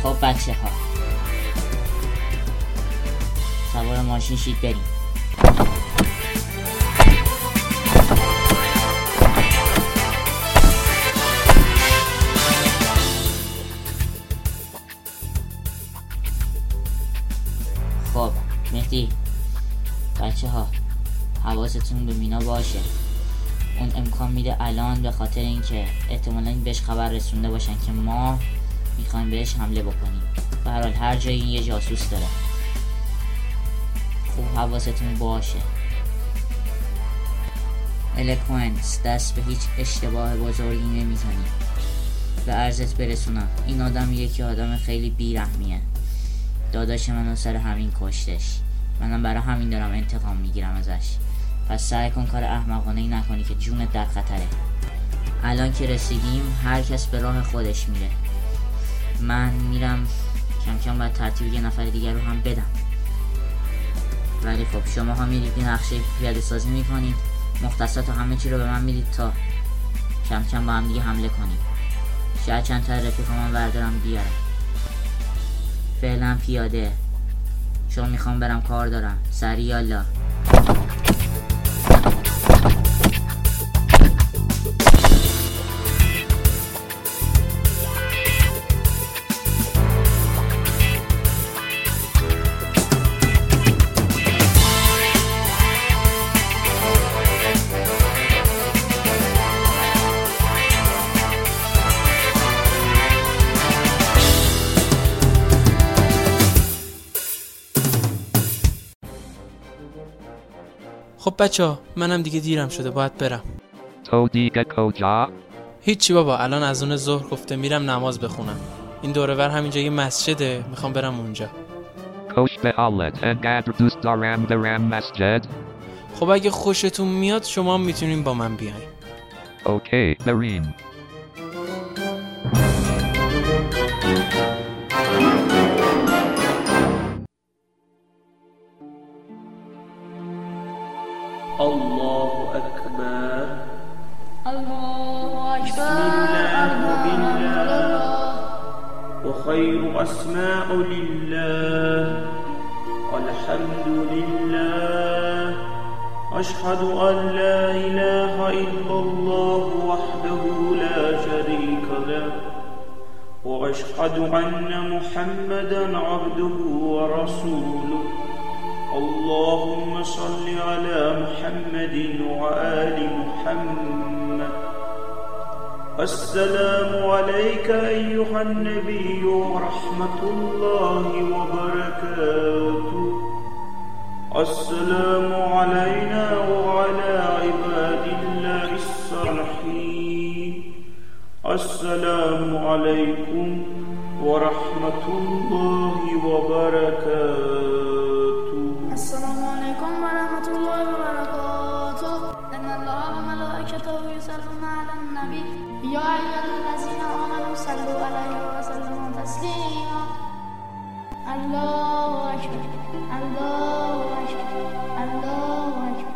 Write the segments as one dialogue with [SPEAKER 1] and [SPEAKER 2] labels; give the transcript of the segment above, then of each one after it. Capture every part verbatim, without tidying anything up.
[SPEAKER 1] خب بچه ها سوار ماشین شید بریم. خب مهدی بچه ها حواستون به مینا باشه. اون امکان میده الان به خاطر اینکه احتمالاً بهش خبر رسونده باشن که ما میخوایم بهش حمله بکنیم. به هر حال هر جایی این یه جاسوس داره. خوب حواستون باشه. الکوئنس دست به هیچ اشتباه بزرگی نمیزنی. به عرضت برسونم این آدم یکی آدم خیلی بیرحمیه. داداش منو سر همین کشتش. منم برای همین دارم انتقام میگیرم ازش. پس سعی کن کار احمقانه ای نکنی که جونت در خطره. الان که رسیدیم هر کس به راه خودش میره. من میرم کم کم باید ترتیب یه نفر دیگر رو هم بدم. ولی خب شما ها میرید این نقشه پیاده سازی میکنید، مختصات و همه چی رو به من میدید تا کم کم با هم دیگه حمله کنیم. شاید چند تا رفیق من بردارم بیارم. فعلا پیاده چون میخوام برم کار دارم. سریع یالا.
[SPEAKER 2] خب بچه ها منم دیگه دیرم شده باید برم.
[SPEAKER 3] تو دیگه کجا؟
[SPEAKER 2] هیچی بابا الان از اون ظهر گفته میرم نماز بخونم. این دوره ور همینجا یه مسجده میخوام برم اونجا.
[SPEAKER 3] خوش به حالت انقدر دوست دارم برم مسجد.
[SPEAKER 2] خب اگه خوشتون میاد شما میتونین با من بیاین.
[SPEAKER 3] اوکی بریم.
[SPEAKER 4] الله أكبر
[SPEAKER 5] الله
[SPEAKER 4] بسم
[SPEAKER 5] أكبر
[SPEAKER 4] الله بالله وخير أسماء لله والحمد لله أشهد أن لا إله إلا الله وحده لا شريك له وأشهد أن محمدا عبده ورسوله اللهم صل على محمد وآل محمد. السلام عليك أيها النبي ورحمة الله وبركاته. السلام علينا وعلى عباد الله الصالحين. السلام عليكم ورحمة الله وبركاته.
[SPEAKER 5] السلام عليكم ورحمة الله وبركاته. إن الله وملائكته يصلون على النبي يا أيها الذين آمنوا صلوا عليه وسلموا تسليما. الله أكبر الله أكبر الله أكبر.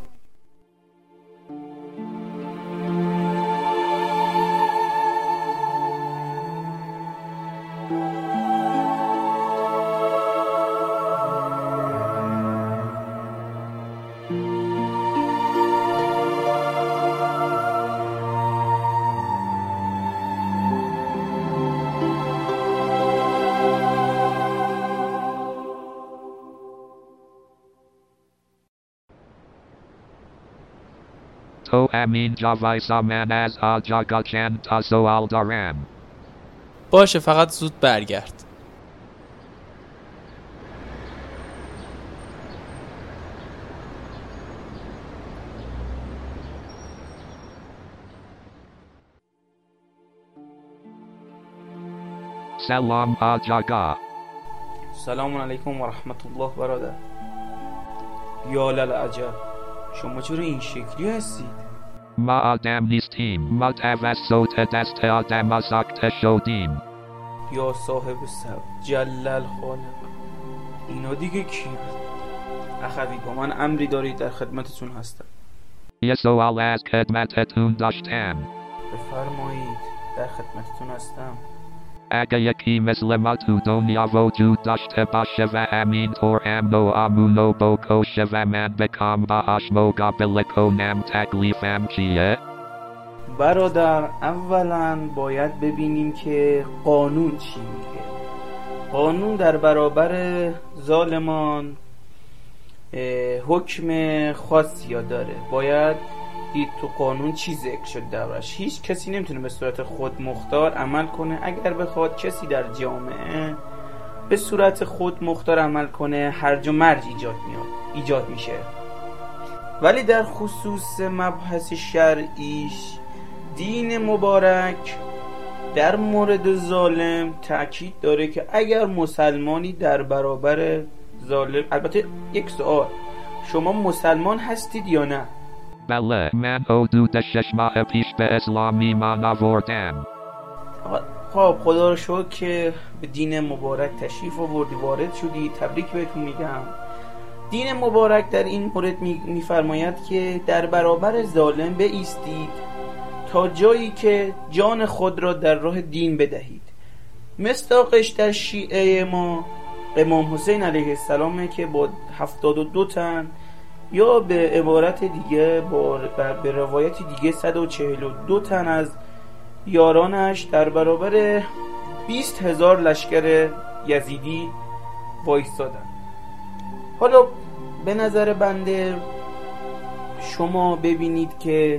[SPEAKER 3] تو همین جوایسا من از آجاگا چند تا سوال دارم.
[SPEAKER 2] باشه فقط زود برگرد.
[SPEAKER 3] سلام آجاگا.
[SPEAKER 4] سلام علیکم و رحمت الله برادر. یا للعجب شما چرا این شکلی هستید؟
[SPEAKER 3] ما آدم نیستیم، ما توسط دست آدم ساخته شدیم.
[SPEAKER 4] یا صاحب سب جلل خالق اینا دیگه کی؟ اخوی با من امری دارید در خدمتتون هستم.
[SPEAKER 3] یه سوال از خدمتتون داشتم.
[SPEAKER 4] بفرمایید در خدمتتون هستم.
[SPEAKER 3] اگه یکی مثل ما تو دنیا وجود داشته باشه و همینطور امن و امونو بکشه و من بکام باهاش مقابله کنم تکلیفم چیه؟
[SPEAKER 4] برادر، اولا باید ببینیم که قانون چی میگه. قانون در برابر ظالمان حکم خاصی داره. باید دید تو قانون چی ذکر شد درش. هیچ کسی نمیتونه به صورت خود مختار عمل کنه. اگر بخواد کسی در جامعه به صورت خود مختار عمل کنه، هرج و مرج ایجاد میاد ایجاد میشه. ولی در خصوص مبحث شرعیش دین مبارک در مورد ظالم تأکید داره که اگر مسلمانی در برابر ظالم، البته یک سوال، شما مسلمان هستید یا نه؟
[SPEAKER 3] بله، من حدود شش ماه پیش به اسلام ایمان آوردم.
[SPEAKER 4] خب خدا رو شکر که به دین مبارک تشریف آوردی، وارد شدی، تبریک بهتون میگم. دین مبارک در این مورد میفرماید که در برابر ظالم بایستید تا جایی که جان خود را در راه دین بدهید. مصداقش در شیعه ما امام حسین علیه السلامه که با هفتاد و دو تن، یا به عبارت دیگه با به روایتی دیگه صد و چهل و دو تن از یارانش در برابر بیست هزار لشکر یزیدی وایستادن. حالا به نظر بنده شما ببینید که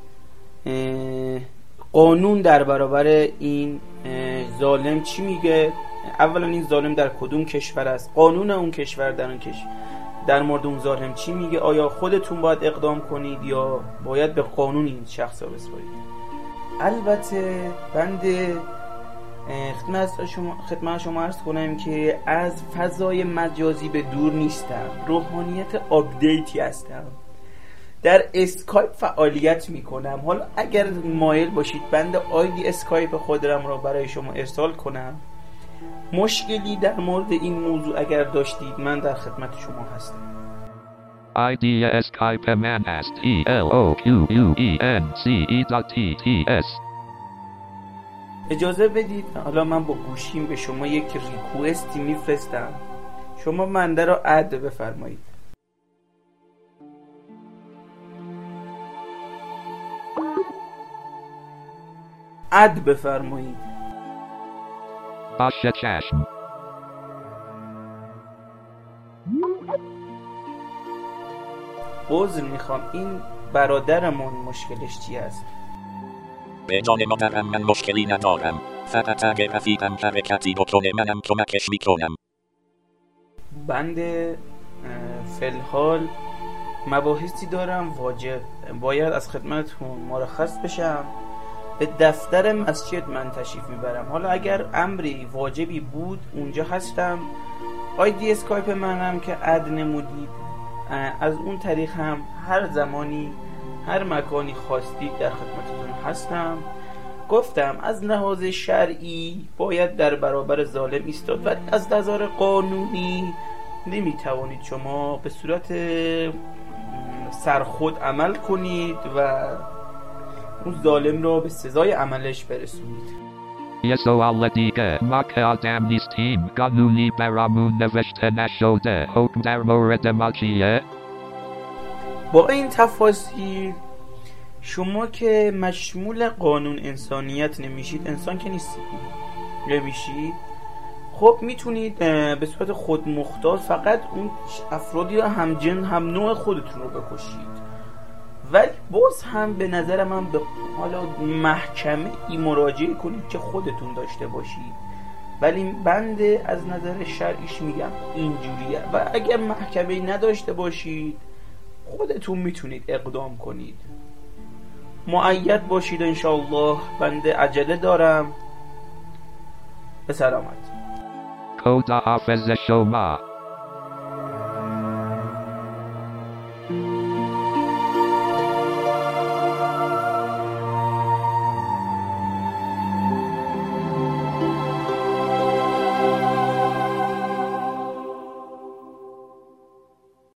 [SPEAKER 4] قانون در برابر این ظالم چی میگه. اولا این ظالم در کدوم کشور است، قانون اون کشور در اون کشور در مورد اون ظالم چی میگه. آیا خودتون باید اقدام کنید یا باید به قانون این شخص را بسپارید؟ البته بنده خدمت شما خدمت شما عرض کنم که از فضای مجازی به دور نیستم، روحانیت آپدیتی هستم، در اسکایپ فعالیت میکنم. حالا اگر مایل باشید بنده آیدی اسکایپ خودم را برای شما ارسال کنم، مشکلی در مورد این موضوع اگر داشتید من در خدمت شما هستم.
[SPEAKER 3] آیدی اسکایپ من است E L O Q U E N C E T T S.
[SPEAKER 4] اجازه بدید حالا من با گوشیم به شما یک ریکوستی میفرستم، شما منده را اد بفرمایید. اد بفرمایید.
[SPEAKER 3] باشه چشم.
[SPEAKER 4] عذر میخوام، این برادرمون مشکلش چی است؟
[SPEAKER 6] به جان مادرم من مشکلی ندارم، فقط اگه رفیقم حرکتی بکنه منم کمکش میکنم.
[SPEAKER 4] بنده فلحال مباحثی دارم واجب، باید از خدمتتون مرخص بشم. به دفتر مسجد من تشریف میبرم. حالا اگر امری واجبی بود اونجا هستم. آیدی اسکایپ منم که اد نمودید، از اون طریق هم هر زمانی هر مکانی خواستید در خدمتتون هستم. گفتم از لحاظ شرعی باید در برابر ظالم ایستاد، ولی از نظر قانونی نمیتوانید شما به صورت سرخود عمل کنید و اون ظالم رو به سزای عملش برسونید.
[SPEAKER 3] یه سوال دیگه، ما که آدم نیستیم، قانونی برامون نوشته نشده، حکم در مورد ما چیه؟
[SPEAKER 4] با این تفاصیل شما که مشمول قانون انسانیت نمیشید، انسان که نیستید نمیشید، خب میتونید به صورت خود مختار فقط اون افرادی رو هم جن هم نوع خودتون رو بکشید. ولی باز هم به نظر من به حالا محکمه ای مراجعه کنید که خودتون داشته باشید. ولی بنده از نظر شرعیش میگم اینجوریه، و اگر محکمه نداشته باشید خودتون میتونید اقدام کنید. مؤید باشید انشاءالله. بنده عجله دارم. به سلامت.
[SPEAKER 3] خدا حافظ شما.